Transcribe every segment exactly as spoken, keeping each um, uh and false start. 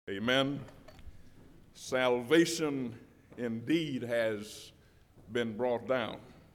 Amen. Salvation indeed has been brought down.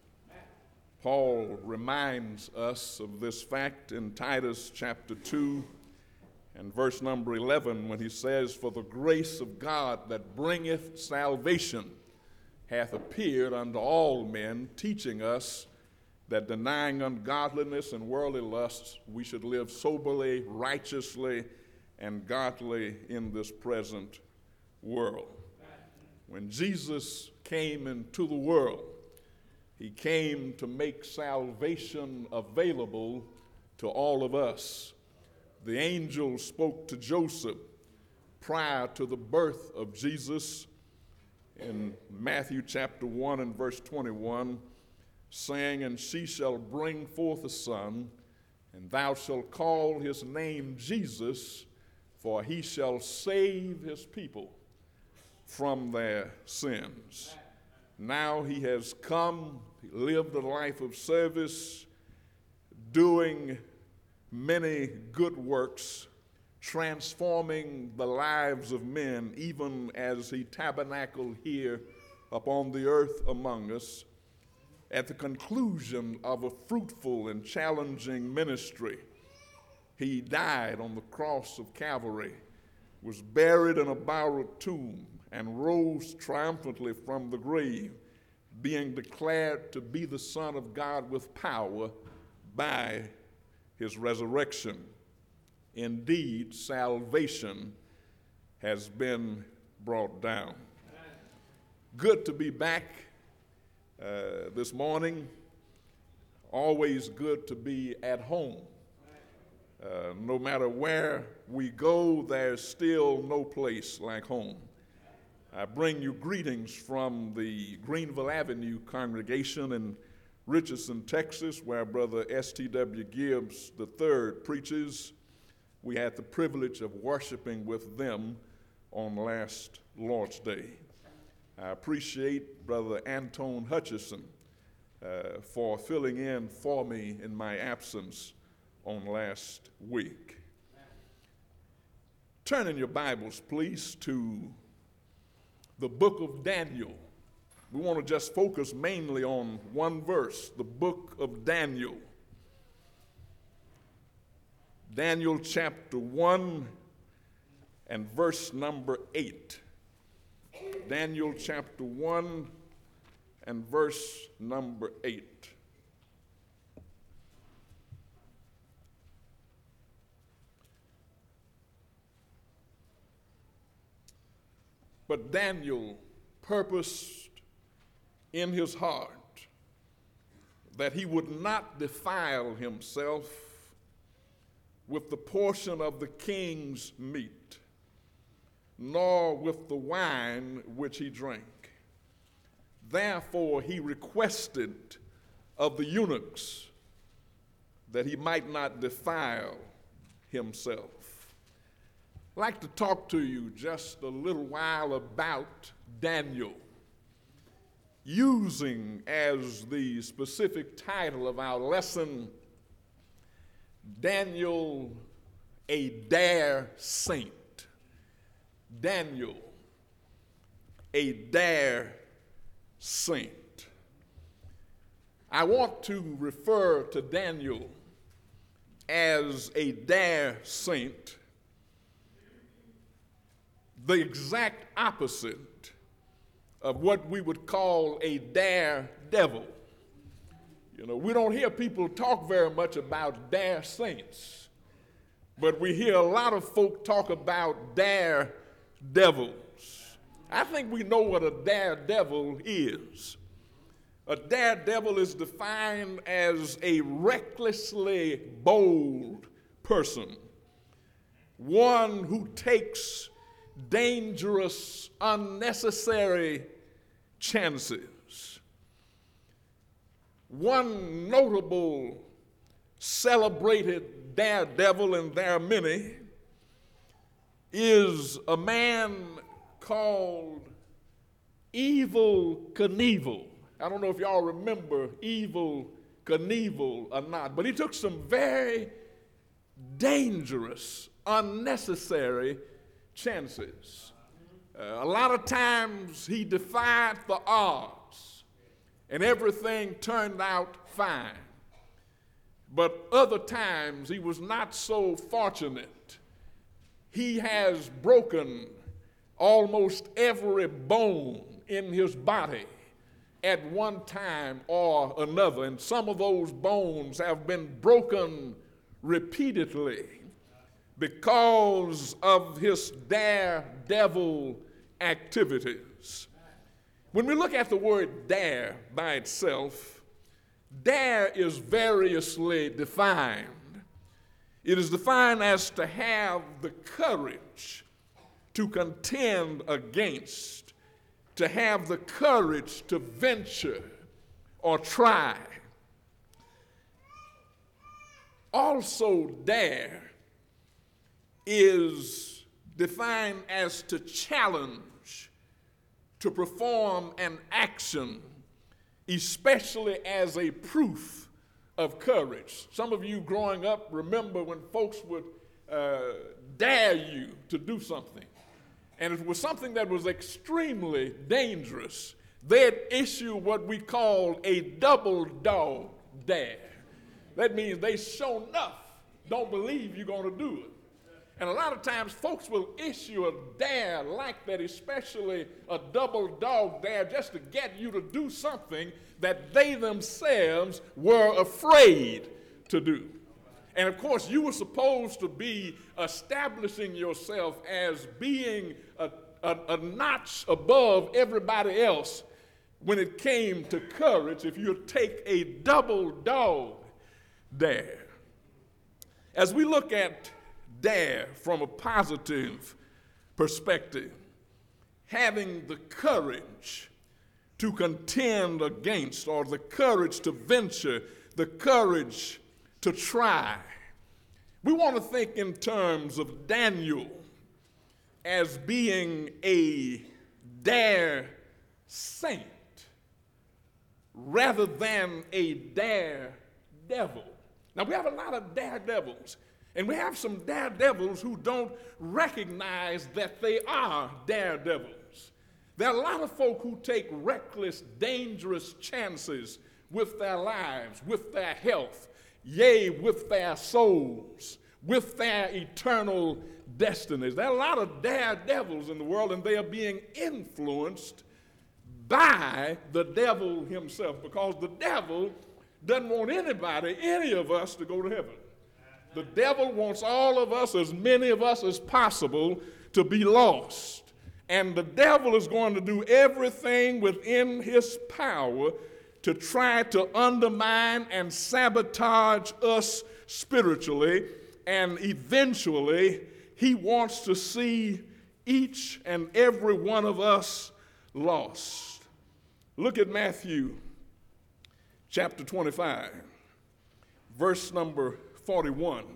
Paul reminds us of this fact in Titus chapter two and verse number eleven when he says, "For the grace of God that bringeth salvation hath appeared unto all men, teaching us that denying ungodliness and worldly lusts, we should live soberly, righteously, and godly in this present world." When Jesus came into the world, he came to make salvation available to all of us. The angel spoke to Joseph prior to the birth of Jesus in Matthew chapter one and verse twenty-one, saying, "And she shall bring forth a son, and thou shalt call his name Jesus, for he shall save his people from their sins." Now he has come, he lived a life of service, doing many good works, transforming the lives of men, even as he tabernacled here upon the earth among us. At the conclusion of a fruitful and challenging ministry, he died on the cross of Calvary, was buried in a borrowed tomb, and rose triumphantly from the grave, being declared to be the Son of God with power by his resurrection. Indeed, salvation has been brought down. Good to be back uh, this morning. Always good to be at home. Uh, no matter where we go, there's still no place like home. I bring you greetings from the Greenville Avenue congregation in Richardson, Texas, where Brother S T W Gibbs the third preaches. We had the privilege of worshiping with them on last Lord's Day. I appreciate Brother Antone Hutchison uh, for filling in for me in my absence on last week. Turn in your Bibles, please, to the book of Daniel. We want to just focus mainly on one verse, the book of Daniel. Daniel chapter one and verse number eight. Daniel chapter one and verse number eight. But Daniel purposed in his heart that he would not defile himself with the portion of the king's meat, nor with the wine which he drank. Therefore he requested of the eunuchs that he might not defile himself. I'd like to talk to you just a little while about Daniel, using as the specific title of our lesson, Daniel, a dare saint. Daniel, a dare saint. I want to refer to Daniel as a dare saint, the exact opposite of what we would call a daredevil. You know, we don't hear people talk very much about dare saints, but we hear a lot of folk talk about daredevils. I think we know what a daredevil is. A daredevil is defined as a recklessly bold person, one who takes dangerous, unnecessary chances. One notable, celebrated daredevil, and there are many, is a man called Evel Knievel. I don't know if y'all remember Evel Knievel or not, but he took some very dangerous, unnecessary chances. Uh, a lot of times he defied the odds and everything turned out fine. But other times he was not so fortunate. He has broken almost every bone in his body at one time or another, and some of those bones have been broken repeatedly because of his daredevil activities. When we look at the word dare by itself, dare is variously defined. It is defined as to have the courage to contend against, to have the courage to venture or try. Also, dare is defined as to challenge, to perform an action, especially as a proof of courage. Some of you growing up remember when folks would uh, dare you to do something. And if it was something that was extremely dangerous, they'd issue what we call a double dog dare. That means they sure enough don't believe you're going to do it. And a lot of times folks will issue a dare like that, especially a double dog dare, just to get you to do something that they themselves were afraid to do. And of course, you were supposed to be establishing yourself as being a, a, a notch above everybody else when it came to courage if you take a double dog dare. As we look at dare from a positive perspective, having the courage to contend against, or the courage to venture, the courage to try. We want to think in terms of Daniel as being a dare saint rather than a daredevil. Now, we have a lot of daredevils, and we have some daredevils who don't recognize that they are daredevils. There are a lot of folk who take reckless, dangerous chances with their lives, with their health, yea, with their souls, with their eternal destinies. There are a lot of daredevils in the world, and they are being influenced by the devil himself, because the devil doesn't want anybody, any of us, to go to heaven. The devil wants all of us, as many of us as possible, to be lost. And the devil is going to do everything within his power to try to undermine and sabotage us spiritually, and eventually he wants to see each and every one of us lost. Look at Matthew chapter twenty-five, verse number forty-one.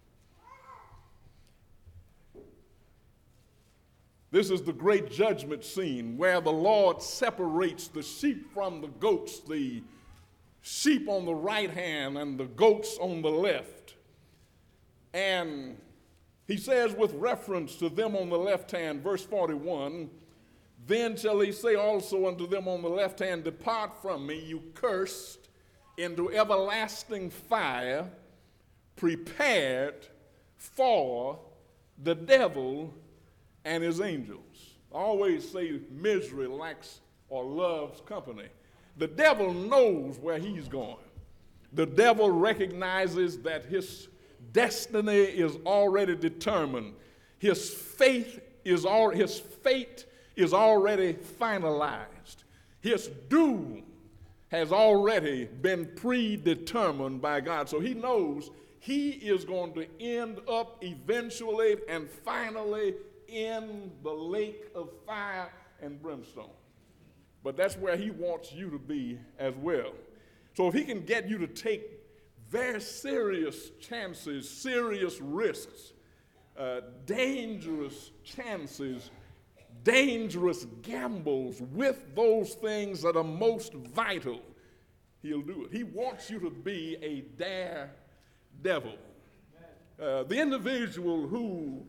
This is the great judgment scene where the Lord separates the sheep from the goats, the sheep on the right hand and the goats on the left. And he says, with reference to them on the left hand, verse forty-one, then shall he say also unto them on the left hand, depart from me, you cursed, into everlasting fire, prepared for the devil and his angels. I always say misery likes or loves company. The devil knows where he's going. The devil recognizes that his destiny is already determined. His faith is al- his fate is already finalized. His doom has already been predetermined by God. So he knows he is going to end up eventually and finally in the lake of fire and brimstone. But that's where he wants you to be as well. So if he can get you to take very serious chances, serious risks, uh, dangerous chances, dangerous gambles with those things that are most vital, he'll do it. He wants you to be a daredevil. Uh, the individual who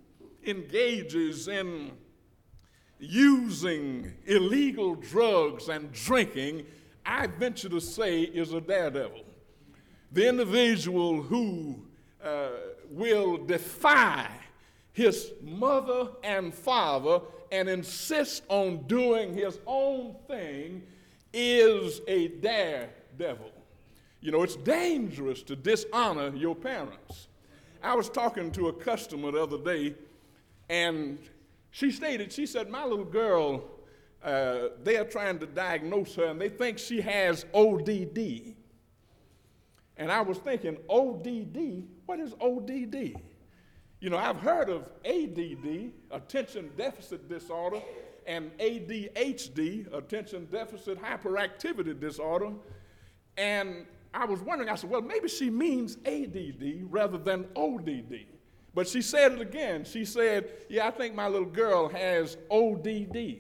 engages in using illegal drugs and drinking, I venture to say, is a daredevil. The individual who uh, will defy his mother and father and insist on doing his own thing is a daredevil. You know, it's dangerous to dishonor your parents. I was talking to a customer the other day, and she stated, she said, my little girl, uh, they are trying to diagnose her, and they think she has O D D. And I was thinking, O D D? What is O D D? You know, I've heard of A D D, attention deficit disorder, and A D H D, attention deficit hyperactivity disorder. And I was wondering, I said, well, maybe she means A D D rather than O D D. But she said it again. She said, yeah, I think my little girl has O D D.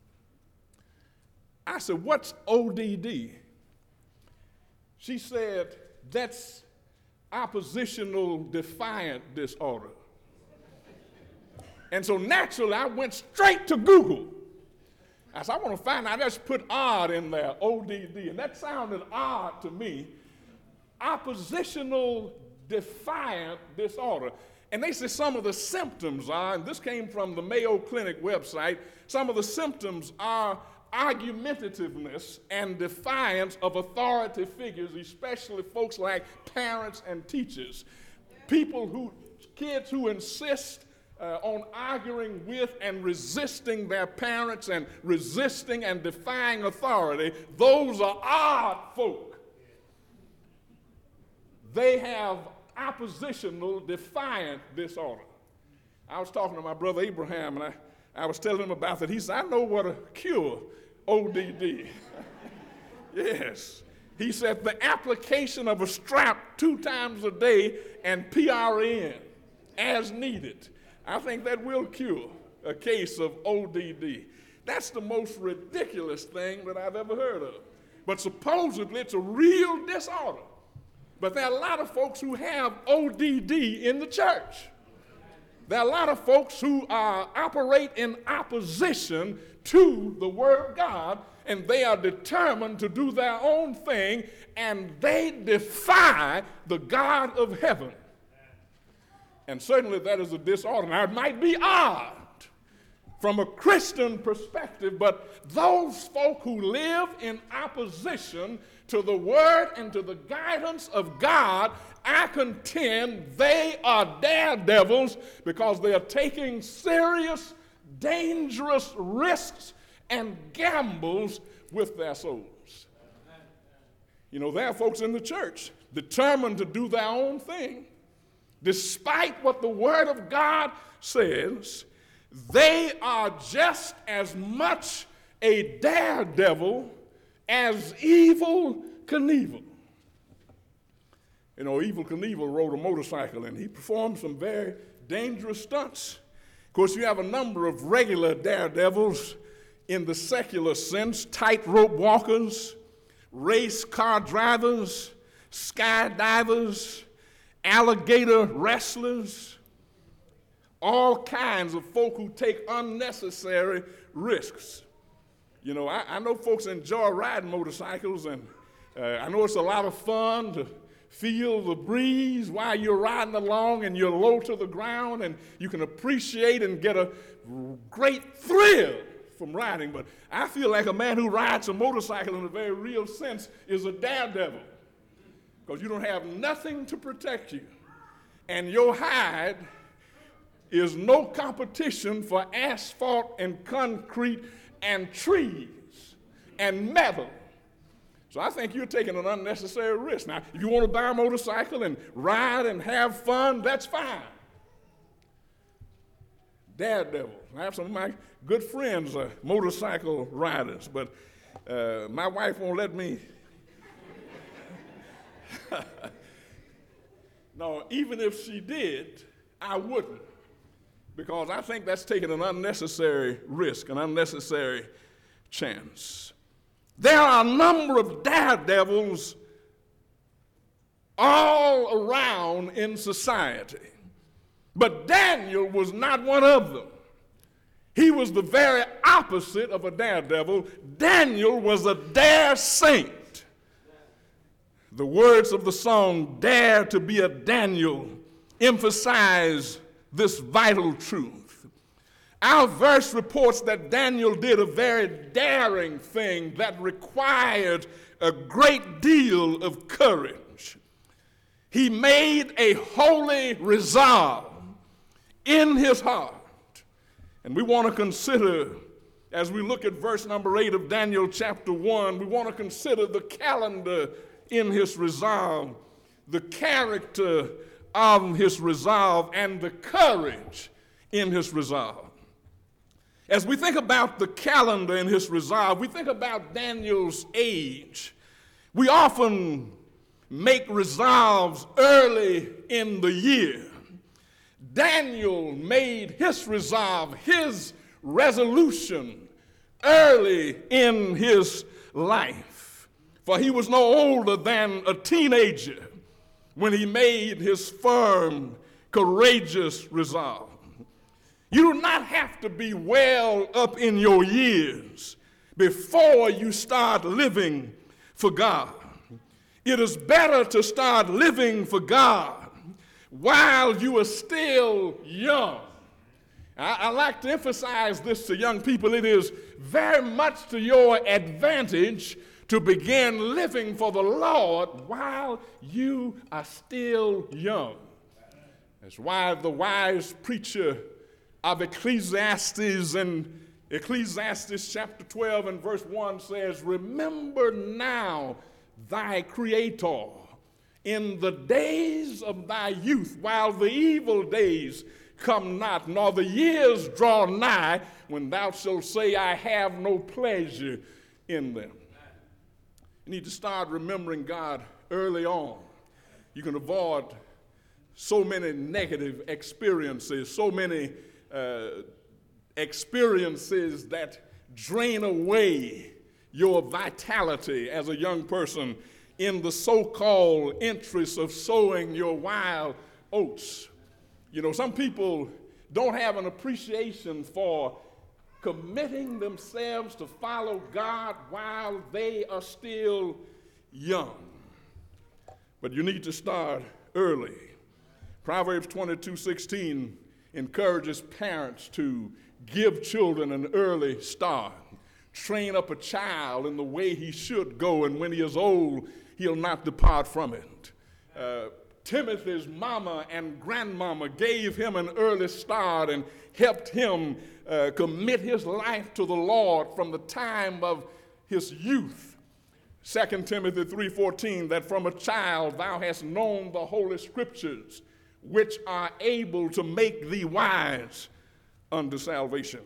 I said, what's O D D? She said, that's oppositional defiant disorder. And so naturally, I went straight to Google. I said, I want to find out, I just put odd in there, O D D, and that sounded odd to me. Oppositional defiant disorder. And they say some of the symptoms are, and this came from the Mayo Clinic website, some of the symptoms are argumentativeness and defiance of authority figures, especially folks like parents and teachers. People who, kids who insist uh, on arguing with and resisting their parents and resisting and defying authority, those are odd folk. They have oppositional defiant disorder. I was talking to my brother Abraham, and I, I was telling him about that. He said, I know what a cure O D D. Yes. He said the application of a strap two times a day and P R N as needed. I think that will cure a case of O D D. That's the most ridiculous thing that I've ever heard of. But supposedly it's a real disorder. But there are a lot of folks who have O D D in the church. There are a lot of folks who uh, operate in opposition to the Word of God, and they are determined to do their own thing, and they defy the God of heaven. And certainly that is a disorder. Now, it might be odd from a Christian perspective, but those folk who live in opposition to the Word and to the guidance of God, I contend they are daredevils because they are taking serious, dangerous risks and gambles with their souls. You know, there are folks in the church determined to do their own thing. Despite what the Word of God says, they are just as much a daredevil as Evel Knievel. You know, Evel Knievel rode a motorcycle, and he performed some very dangerous stunts. Of course, you have a number of regular daredevils in the secular sense: tightrope walkers, race car drivers, skydivers, alligator wrestlers, all kinds of folk who take unnecessary risks. You know, I, I know folks enjoy riding motorcycles, and uh, I know it's a lot of fun to feel the breeze while you're riding along and you're low to the ground, and you can appreciate and get a great thrill from riding. But I feel like a man who rides a motorcycle in a very real sense is a daredevil, because you don't have nothing to protect you, and your hide is no competition for asphalt and concrete and trees and metal. So I think you're taking an unnecessary risk. Now, if you want to buy a motorcycle and ride and have fun, that's fine. Daredevils. I have some of my good friends are motorcycle riders, but uh, my wife won't let me. No, even if she did, I wouldn't, because I think that's taking an unnecessary risk, an unnecessary chance. There are a number of daredevils all around in society. But Daniel was not one of them. He was the very opposite of a daredevil. Daniel was a dare saint. The words of the song, "Dare to be a Daniel," emphasize this vital truth. Our verse reports that Daniel did a very daring thing that required a great deal of courage. He made a holy resolve in his heart. And we want to consider, as we look at verse number eight of Daniel chapter one, we want to consider the calendar in his resolve, the character of his resolve, and the courage in his resolve. As we think about the calendar in his resolve, we think about Daniel's age. We often make resolves early in the year. Daniel made his resolve, his resolution, early in his life. For he was no older than a teenager when he made his firm, courageous resolve. You do not have to be well up in your years before you start living for God. It is better to start living for God while you are still young. I, I like to emphasize this to young people. It is very much to your advantage to begin living for the Lord while you are still young. That's why the wise preacher of Ecclesiastes in Ecclesiastes chapter twelve and verse one says, "Remember now thy Creator in the days of thy youth, while the evil days come not, nor the years draw nigh, when thou shalt say, I have no pleasure in them." You need to start remembering God early on. You can avoid so many negative experiences, so many uh, experiences that drain away your vitality as a young person in the so-called interest of sowing your wild oats. You know, some people don't have an appreciation for committing themselves to follow God while they are still young. But you need to start early. Proverbs twenty-two sixteen encourages parents to give children an early start. Train up a child in the way he should go, and when he is old, he'll not depart from it. Uh, Timothy's mama and grandmama gave him an early start and helped him uh, commit his life to the Lord from the time of his youth. Second Timothy three fourteen, that from a child thou hast known the holy scriptures, which are able to make thee wise unto salvation.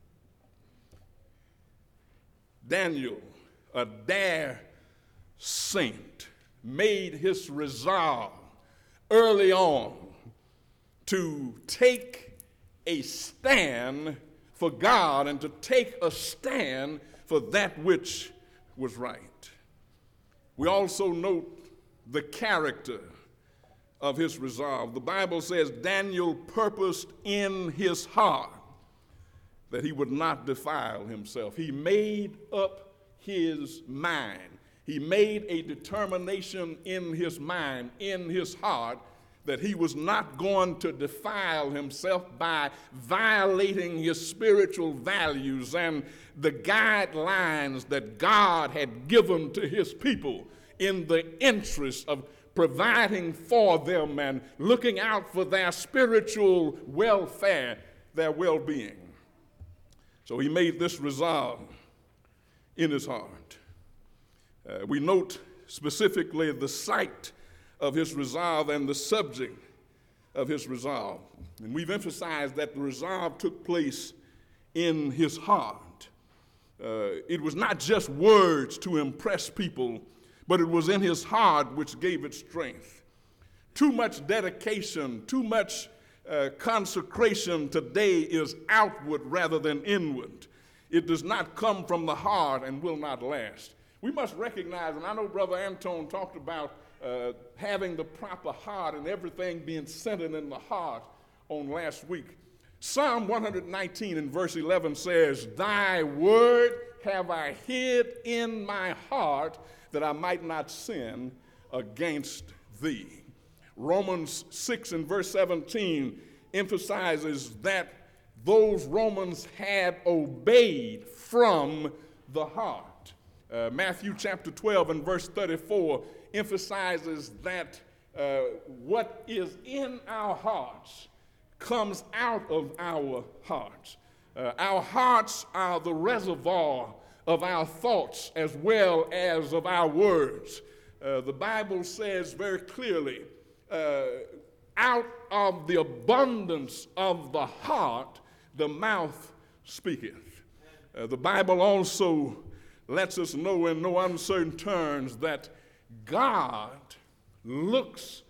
Daniel, a dare saint, made his resolve early on to take a stand for God and to take a stand for that which was right. We also note the character of his resolve. The Bible says Daniel purposed in his heart that he would not defile himself. He made up his mind. He made a determination in his mind, in his heart, that he was not going to defile himself by violating his spiritual values and the guidelines that God had given to his people in the interest of providing for them and looking out for their spiritual welfare, their well-being. So he made this resolve in his heart. Uh, we note specifically the site of his resolve and the subject of his resolve. And we've emphasized that the resolve took place in his heart. Uh, it was not just words to impress people, but it was in his heart which gave it strength. Too much dedication, too much uh, consecration today is outward rather than inward. It does not come from the heart and will not last. We must recognize, and I know Brother Antone talked about uh, having the proper heart and everything being centered in the heart on last week. Psalm one nineteen and verse eleven says, "Thy word have I hid in my heart, that I might not sin against thee." Romans six and verse seventeen emphasizes that those Romans had obeyed from the heart. Uh, Matthew chapter twelve and verse thirty-four emphasizes that uh, what is in our hearts comes out of our hearts. Uh, our hearts are the reservoir of our thoughts as well as of our words. Uh, the Bible says very clearly, uh, out of the abundance of the heart, the mouth speaketh. Uh, the Bible also lets us know in no uncertain terms that God looks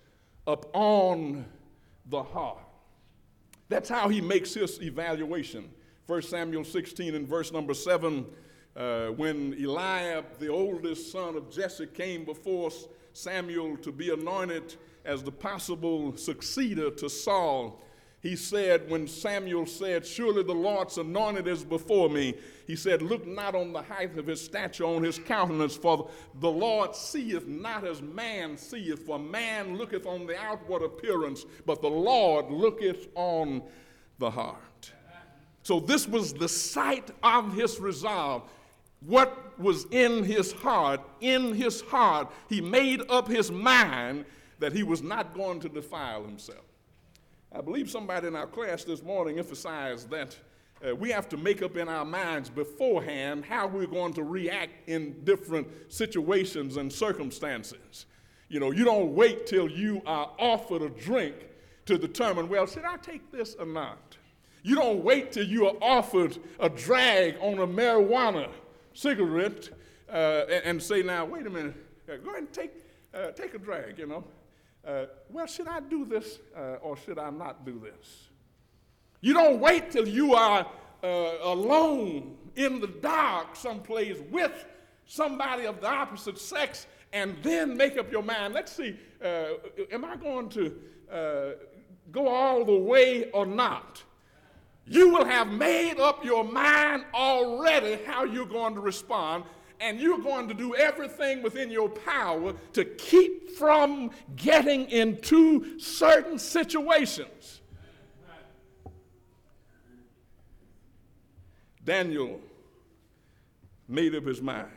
upon the heart. That's how he makes his evaluation. First Samuel sixteen and verse number seven, uh, when Eliab, the oldest son of Jesse, came before Samuel to be anointed as the possible successor to Saul, he said, when Samuel said, "Surely the Lord's anointed is before me," he said, "Look not on the height of his stature, on his countenance, for the Lord seeth not as man seeth, for man looketh on the outward appearance, but the Lord looketh on the heart." So this was the sight of his resolve. What was in his heart? In his heart, he made up his mind that he was not going to defile himself. I believe somebody in our class this morning emphasized that uh, we have to make up in our minds beforehand how we're going to react in different situations and circumstances. You know, you don't wait till you are offered a drink to determine, well, should I take this or not? You don't wait till you are offered a drag on a marijuana cigarette uh, and, and say, now, wait a minute, uh, go ahead and take, uh, take a drag, you know. Uh, well, should I do this uh, or should I not do this? You don't wait till you are uh, alone in the dark someplace with somebody of the opposite sex and then make up your mind. Let's see, uh, am I going to uh, go all the way or not? You will have made up your mind already how you're going to respond, and you're going to do everything within your power to keep from getting into certain situations. Daniel made up his mind.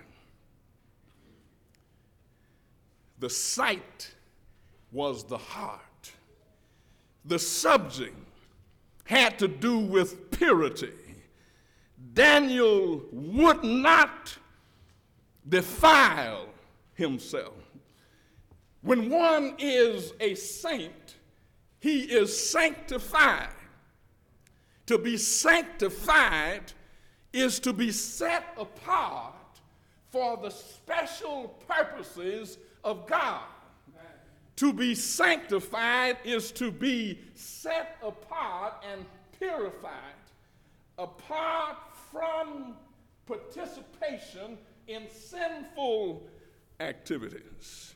The sight was the heart. The subject had to do with purity. Daniel would not defile himself. When one is a saint, he is sanctified. To be sanctified is to be set apart for the special purposes of God. To be sanctified is to be set apart and purified, apart from participation in sinful activities.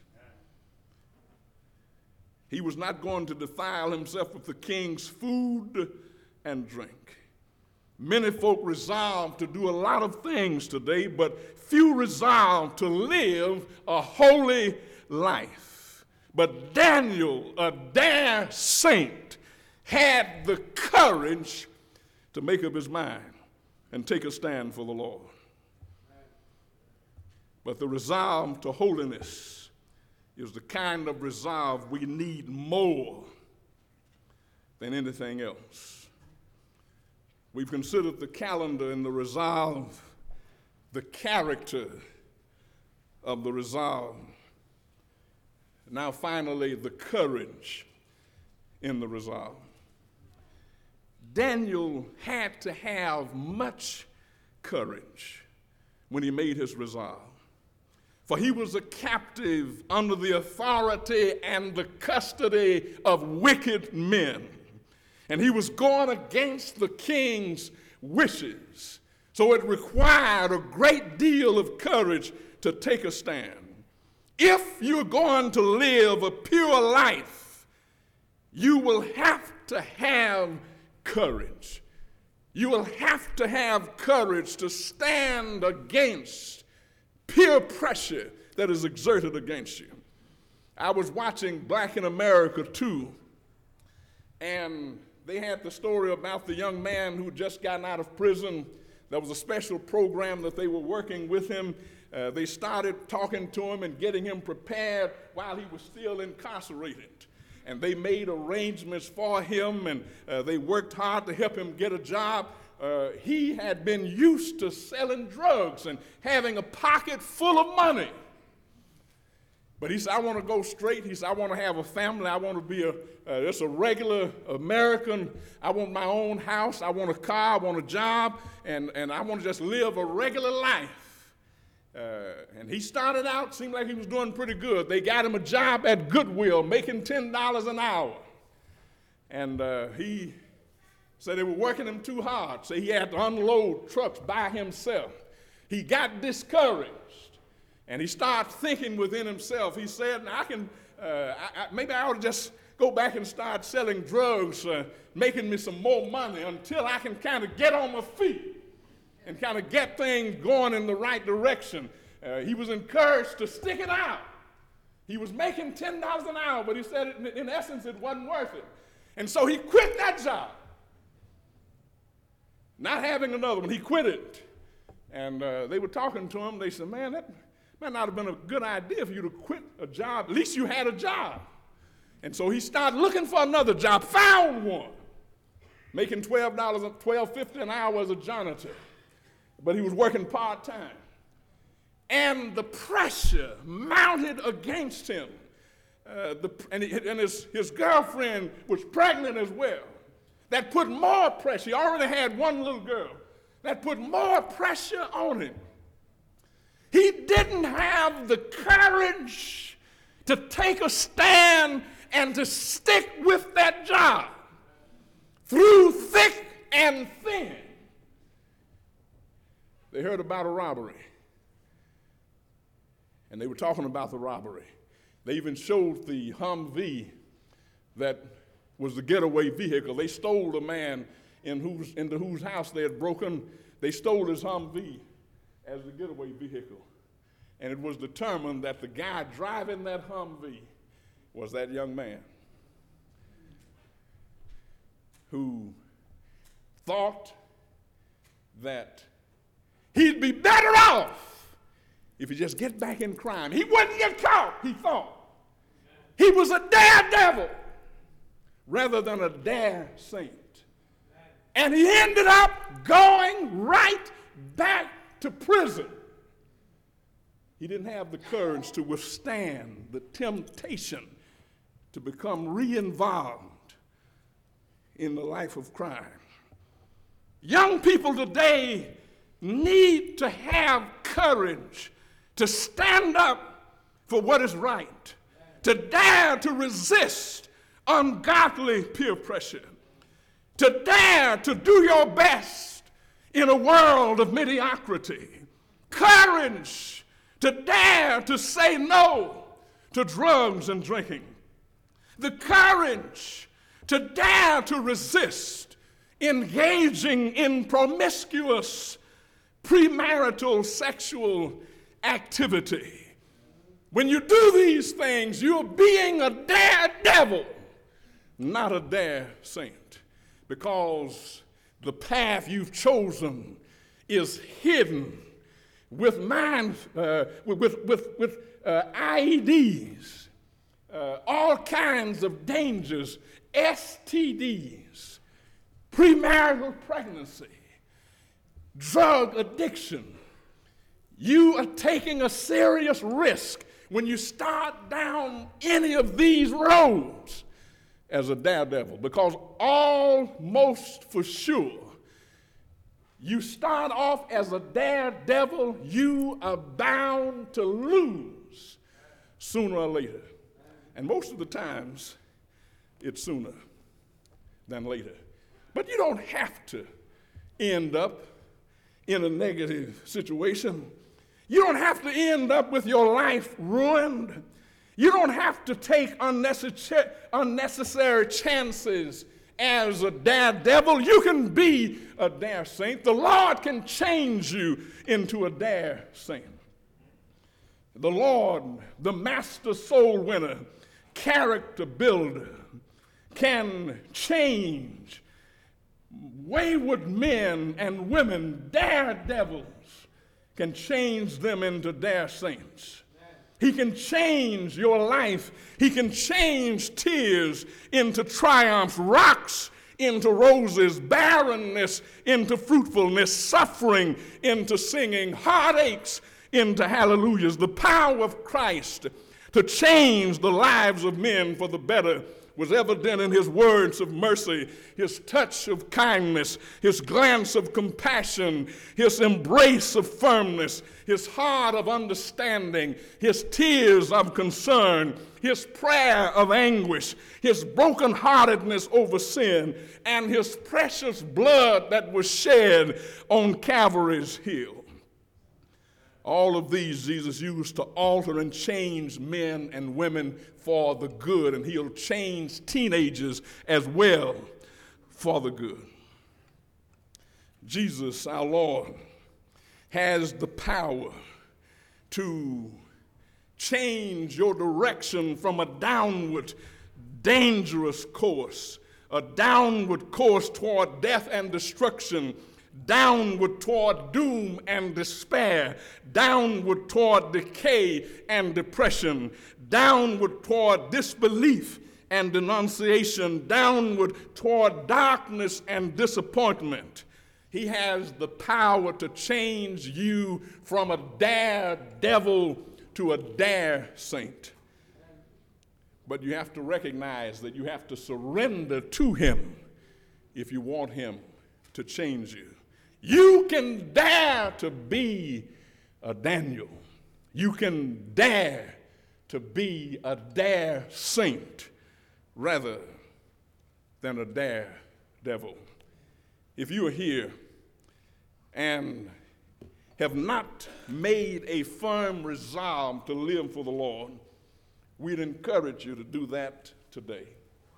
He was not going to defile himself with the king's food and drink. Many folk resolve to do a lot of things today, but few resolve to live a holy life. But Daniel, a dare saint, had the courage to make up his mind and take a stand for the Lord. But the resolve to holiness is the kind of resolve we need more than anything else. We've considered the calendar and the resolve, the character of the resolve. Now, finally, the courage in the resolve. Daniel had to have much courage when he made his resolve. For he was a captive under the authority and the custody of wicked men. And he was going against the king's wishes. So it required a great deal of courage to take a stand. If you're going to live a pure life, you will have to have courage. You will have to have courage to stand against peer pressure that is exerted against you. I was watching Black in America two, and they had the story about the young man who had just gotten out of prison. There was a special program that they were working with him. Uh, they started talking to him and getting him prepared while he was still incarcerated. And they made arrangements for him, and uh, they worked hard to help him get a job. Uh, he had been used to selling drugs and having a pocket full of money. But he said, I want to go straight. He said, I want to have a family. I want to be a, uh, just a regular American. I want my own house. I want a car. I want a job. And, and I want to just live a regular life. Uh, and he started out, seemed like he was doing pretty good. They got him a job at Goodwill, making ten dollars an hour. And uh, he said they were working him too hard, so he had to unload trucks by himself. He got discouraged, and he started thinking within himself. He said, I can, uh, I, I, maybe I ought to just go back and start selling drugs, uh, making me some more money until I can kind of get on my feet and kind of get things going in the right direction. Uh, he was encouraged to stick it out. He was making ten dollars an hour, but he said, it, in essence, it wasn't worth it. And so he quit that job. Not having another one, he quit it. And uh, they were talking to him. They said, man, that might not have been a good idea for you to quit a job. At least you had a job. And so he started looking for another job, found one, making twelve dollars, twelve fifty an hour as a janitor. But he was working part-time. And the pressure mounted against him. Uh, the, and he, and his, his girlfriend was pregnant as well. That put more pressure. He already had one little girl. That put more pressure on him. He didn't have the courage to take a stand and to stick with that job through thick and thin. They heard about a robbery, and they were talking about the robbery. They even showed the Humvee that was the getaway vehicle. They stole the man in whose, into whose house they had broken. They stole his Humvee as the getaway vehicle. And it was determined that the guy driving that Humvee was that young man who thought that he'd be better off if he just get back in crime. He wouldn't get caught, he thought. He was a daredevil rather than a dare saint. And he ended up going right back to prison. He didn't have the courage to withstand the temptation to become re-involved in the life of crime. Young people today need to have courage to stand up for what is right, to dare to resist ungodly peer pressure, to dare to do your best in a world of mediocrity, courage to dare to say no to drugs and drinking, the courage to dare to resist engaging in promiscuous premarital sexual activity. When you do these things, you're being a daredevil, not a dare saint, because the path you've chosen is hidden with mind, uh, with with with uh, I E Ds, uh, all kinds of dangers, S T Ds, premarital pregnancy, drug addiction. You are taking a serious risk when you start down any of these roads as a daredevil, because almost for sure, you start off as a daredevil, you are bound to lose sooner or later. And most of the times, it's sooner than later. But you don't have to end up in a negative situation. You don't have to end up with your life ruined. You don't have to take unnecessary, unnecessary chances as a daredevil, you can be a dare saint. The Lord can change you into a dare saint. The Lord, the master soul winner, character builder, can change wayward men and women, daredevils, can change them into dare saints. He can change your life. He can change tears into triumphs, rocks into roses, barrenness into fruitfulness, suffering into singing, heartaches into hallelujahs. The power of Christ to change the lives of men for the better was evident in his words of mercy, his touch of kindness, his glance of compassion, his embrace of firmness, his heart of understanding, his tears of concern, his prayer of anguish, his brokenheartedness over sin, and his precious blood that was shed on Calvary's hill. All of these Jesus used to alter and change men and women for the good, and he'll change teenagers as well for the good. Jesus, our Lord, has the power to change your direction from a downward, dangerous course, a downward course toward death and destruction, downward toward doom and despair, downward toward decay and depression, downward toward disbelief and denunciation, downward toward darkness and disappointment. He has the power to change you from a daredevil to a dare saint. But you have to recognize that you have to surrender to him if you want him to change you. You can dare to be a Daniel. You can dare to be a dare saint rather than a dare devil. If you are here and have not made a firm resolve to live for the Lord, we'd encourage you to do that today.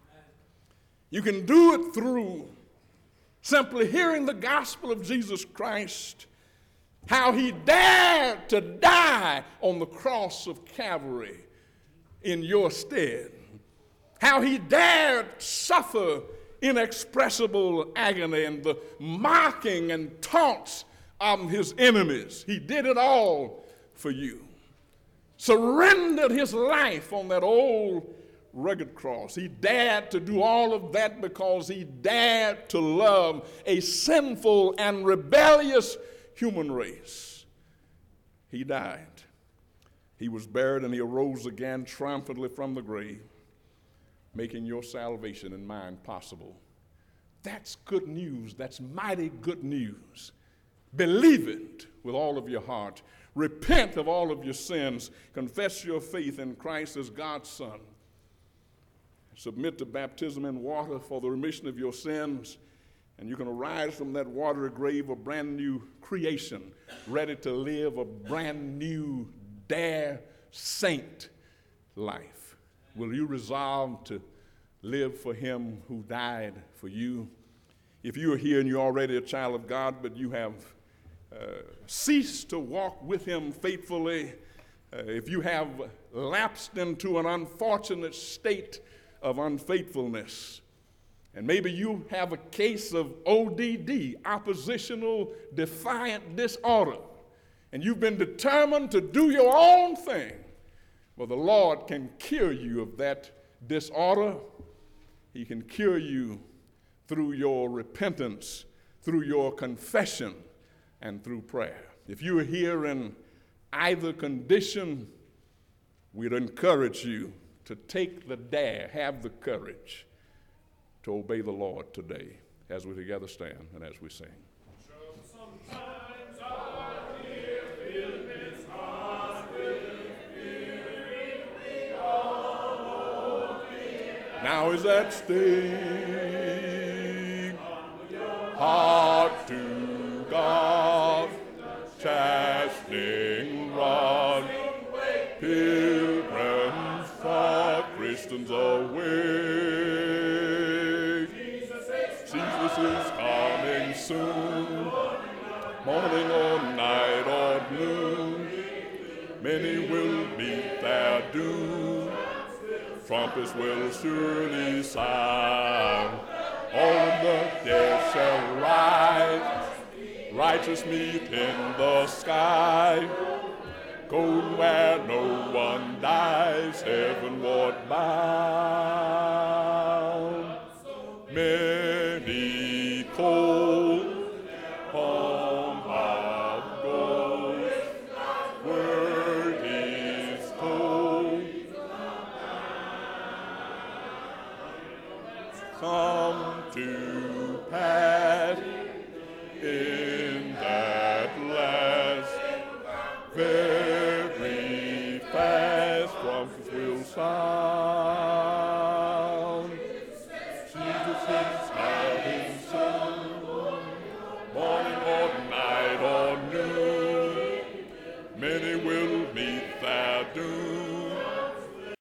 You can do it through simply hearing the gospel of Jesus Christ, how he dared to die on the cross of Calvary in your stead, how he dared suffer inexpressible agony and the mocking and taunts of his enemies. He did it all for you. Surrendered his life on that old rugged cross. He dared to do all of that because he dared to love a sinful and rebellious human race. He died. He was buried and he arose again triumphantly from the grave, making your salvation and mine possible. That's good news. That's mighty good news. Believe it with all of your heart. Repent of all of your sins. Confess your faith in Christ as God's Son. Submit to baptism in water for the remission of your sins, and you can arise from that watery grave a brand new creation, ready to live a brand new dare saint life. Will you resolve to live for him who died for you? If you are here and you're already a child of God, but you have uh, ceased to walk with him faithfully, uh, if you have lapsed into an unfortunate state of unfaithfulness, and maybe you have a case of O D D, oppositional defiant disorder, and you've been determined to do your own thing, well, the Lord can cure you of that disorder. He can cure you through your repentance, through your confession, and through prayer. If you are here in either condition, we'd encourage you to take the dare, have the courage to obey the Lord today as we together stand and as we sing. Now is at stake, heart to God, chastening rod, pilgrims far, Christians away. soon. Morning or night or noon, many will meet their doom. Trumpets will surely sound. All of the dead shall rise. Righteous meet in the sky. Going where no one dies, heavenward bound. Many cold palm of gold, word is told. Come to pass in that last, very fast trumpets will sound. Jesus is coming soon, morning or night or noon, many will meet their doom.